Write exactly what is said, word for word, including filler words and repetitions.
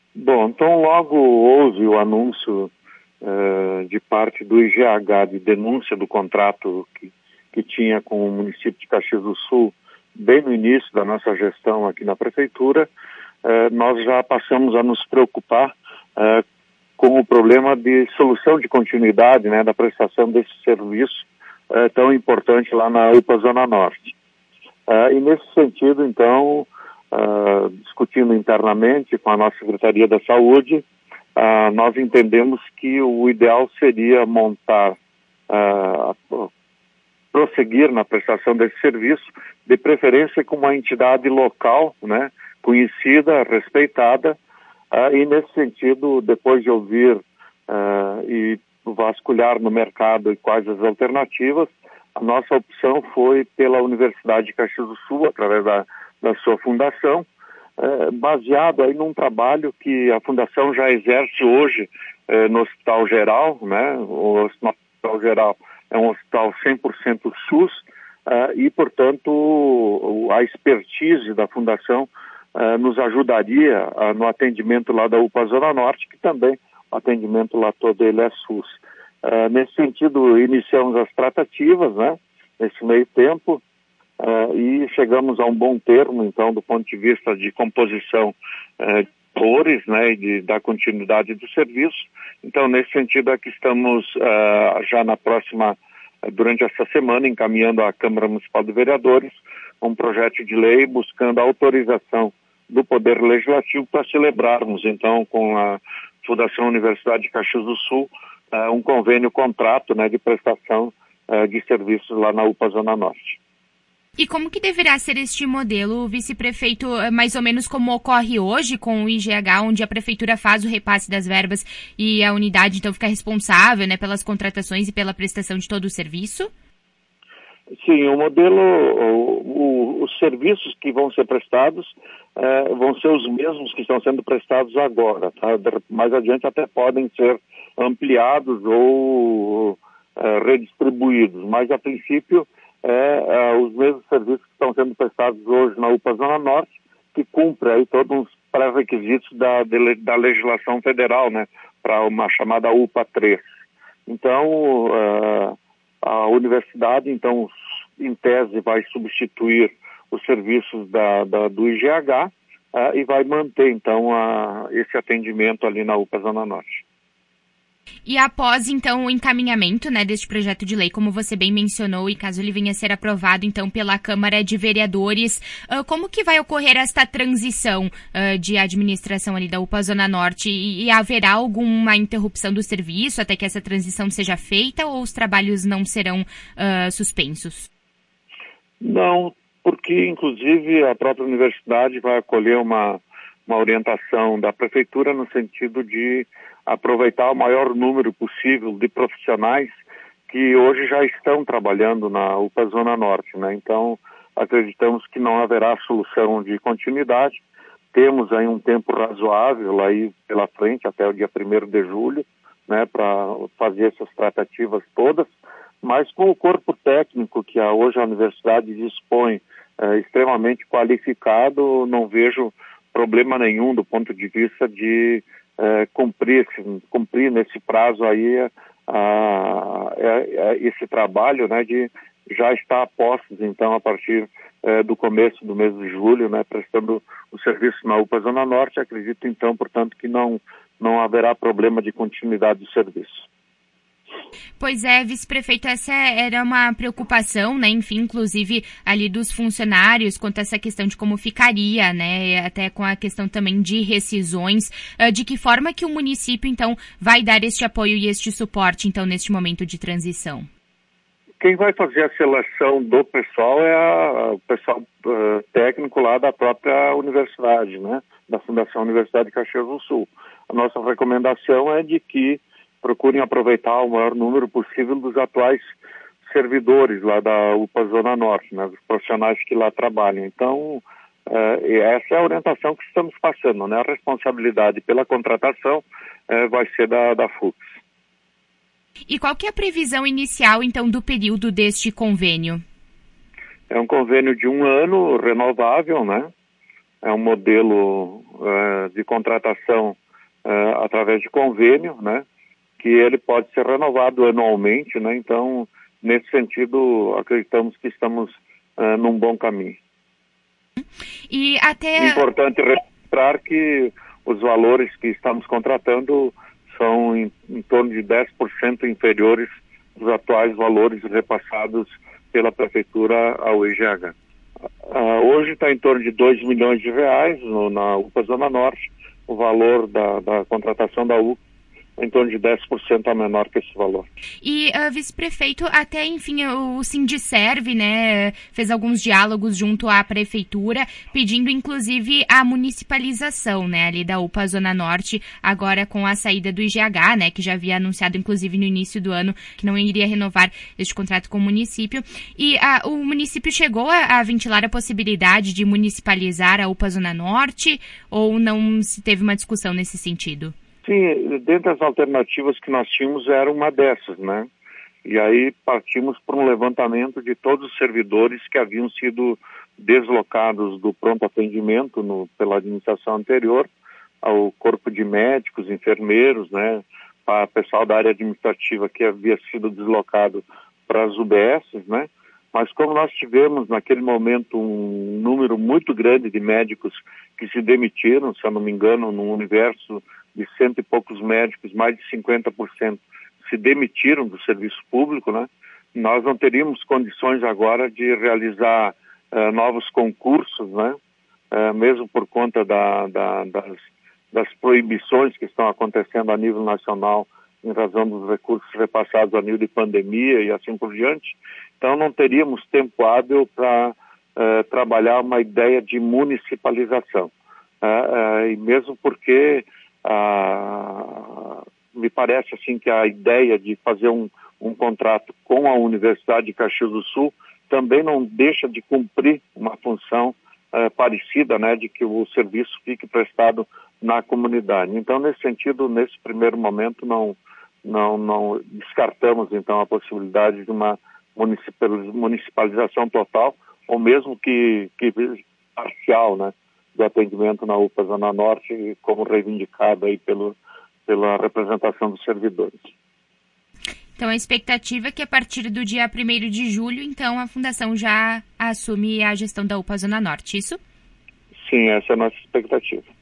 Bom, então logo houve o anúncio uh, de parte do I G H de denúncia do contrato que, que tinha com o município de Caxias do Sul, bem no início da nossa gestão aqui na prefeitura, uh, nós já passamos a nos preocupar uh, com o problema de solução de continuidade, né, da prestação desse serviço uh, tão importante lá na U P A Zona Norte. Uh, e nesse sentido, então, uh, discutindo internamente com a nossa Secretaria da Saúde, uh, nós entendemos que o ideal seria montar, uh, prosseguir na prestação desse serviço, de preferência com uma entidade local, né, conhecida, respeitada, uh, e nesse sentido, depois de ouvir uh, e vasculhar no mercado e quais as alternativas, a nossa opção foi pela Universidade de Caxias do Sul, através da, da sua fundação, eh, baseado aí num trabalho que a fundação já exerce hoje eh, no Hospital Geral, né? O Hospital Geral é um hospital cem por cento SUS eh, e, portanto, a expertise da fundação eh, nos ajudaria eh, no atendimento lá da U P A Zona Norte, que também o atendimento lá todo ele é SUS. Uh, nesse sentido, iniciamos as tratativas, né, nesse meio tempo, uh, e chegamos a um bom termo, então, do ponto de vista de composição uh, de valores, né, e de, da continuidade do serviço. Então, nesse sentido, é que estamos uh, já na próxima, uh, durante essa semana, encaminhando à Câmara Municipal de Vereadores um projeto de lei buscando a autorização do Poder Legislativo para celebrarmos, então, com a Fundação Universidade de Caxias do Sul, Uh, um convênio, contrato, né, de prestação uh, de serviços lá na U P A Zona Norte. E como que deverá ser este modelo, vice-prefeito, mais ou menos como ocorre hoje com o I G H, onde a prefeitura faz o repasse das verbas e a unidade, então, fica responsável, né, pelas contratações e pela prestação de todo o serviço? Sim, o modelo, o, o, os serviços que vão ser prestados uh, vão ser os mesmos que estão sendo prestados agora, tá? Mais adiante até podem ser ampliados ou uh, redistribuídos, mas a princípio é uh, os mesmos serviços que estão sendo prestados hoje na U P A Zona Norte, que cumpre aí todos os pré-requisitos da, da legislação federal, né, para uma chamada U P A três. Então, uh, a universidade, então, em tese, vai substituir os serviços da, da, do I G H uh, e vai manter, então, a, esse atendimento ali na U P A Zona Norte. E após, então, o encaminhamento, né, deste projeto de lei, como você bem mencionou, e caso ele venha a ser aprovado, então, pela Câmara de Vereadores, uh, como que vai ocorrer esta transição uh, de administração ali da U P A Zona Norte? E, e haverá alguma interrupção do serviço até que essa transição seja feita, ou os trabalhos não serão uh, suspensos? Não, porque, inclusive, a própria universidade vai acolher uma, uma orientação da prefeitura no sentido de aproveitar o maior número possível de profissionais que hoje já estão trabalhando na U P A Zona Norte, né? Então, acreditamos que não haverá solução de continuidade. Temos aí um tempo razoável aí pela frente, até o dia primeiro de julho, né, para fazer essas tratativas todas, mas com o corpo técnico que a, hoje a universidade dispõe, é, extremamente qualificado, não vejo problema nenhum do ponto de vista de é, cumprir, cumprir nesse prazo aí a, a, a, esse trabalho, né, de já estar a postos, então, a partir é, do começo do mês de julho, né, prestando o serviço na U P A Zona Norte. Acredito, então, portanto, que não, não haverá problema de continuidade do serviço. Pois é, vice-prefeito, essa era uma preocupação, né, enfim, inclusive ali dos funcionários, quanto a essa questão de como ficaria, né, até com a questão também de rescisões, de que forma que o município, então, vai dar este apoio e este suporte, então, neste momento de transição? Quem vai fazer a seleção do pessoal é a, o pessoal uh, técnico lá da própria universidade, né, da Fundação Universidade de Caxias do Sul. A nossa recomendação é de que procurem aproveitar o maior número possível dos atuais servidores lá da U P A Zona Norte, né, dos profissionais que lá trabalham. Então, eh, essa é a orientação que estamos passando, né? A responsabilidade pela contratação eh, vai ser da, da F U X. E qual que é a previsão inicial, então, do período deste convênio? É um convênio de um ano, renovável, né? é um modelo uh, de contratação uh, através de convênio, né, que ele pode ser renovado anualmente, né, então, nesse sentido, acreditamos que estamos uh, num bom caminho. E até... Importante registrar que os valores que estamos contratando são em, em torno de dez por cento inferiores dos atuais valores repassados pela Prefeitura ao I G H. Uh, hoje está em torno de dois milhões de reais no, na U P A Zona Norte, o valor da, da contratação da U P A em torno de dez por cento a menor que esse valor. E, uh, vice-prefeito, até, enfim, o Sindiserve, né, fez alguns diálogos junto à prefeitura, pedindo, inclusive, a municipalização, né, ali da U P A Zona Norte, agora com a saída do I G H, né, que já havia anunciado, inclusive, no início do ano, que não iria renovar este contrato com o município. E uh, o município chegou a, a ventilar a possibilidade de municipalizar a U P A Zona Norte, ou não se teve uma discussão nesse sentido? Sim, dentre as alternativas que nós tínhamos era uma dessas, né? E aí partimos por um levantamento de todos os servidores que haviam sido deslocados do pronto atendimento no, pela administração anterior ao corpo de médicos, enfermeiros, né? Para pessoal da área administrativa que havia sido deslocado para as U B S, né? Mas como nós tivemos naquele momento um número muito grande de médicos que se demitiram, se eu não me engano, num universo de cento e poucos médicos, mais de cinquenta por cento se demitiram do serviço público, né? Nós não teríamos condições agora de realizar uh, novos concursos, né? Uh, mesmo por conta da, da, das, das proibições que estão acontecendo a nível nacional em razão dos recursos repassados a nível de pandemia e assim por diante. Então não teríamos tempo hábil para uh, trabalhar uma ideia de municipalização. Uh, uh, e mesmo porque Ah, me parece assim que a ideia de fazer um, um contrato com a Universidade de Caxias do Sul também não deixa de cumprir uma função ah, parecida, né, de que o serviço fique prestado na comunidade. Então, nesse sentido, nesse primeiro momento, não, não, não descartamos então a possibilidade de uma municipalização total, ou mesmo que, que parcial, né, do atendimento na U P A Zona Norte, como reivindicado aí pelo, pela representação dos servidores. Então, a expectativa é que a partir do dia primeiro de julho, então, a Fundação já assume a gestão da U P A Zona Norte, isso? Sim, essa é a nossa expectativa.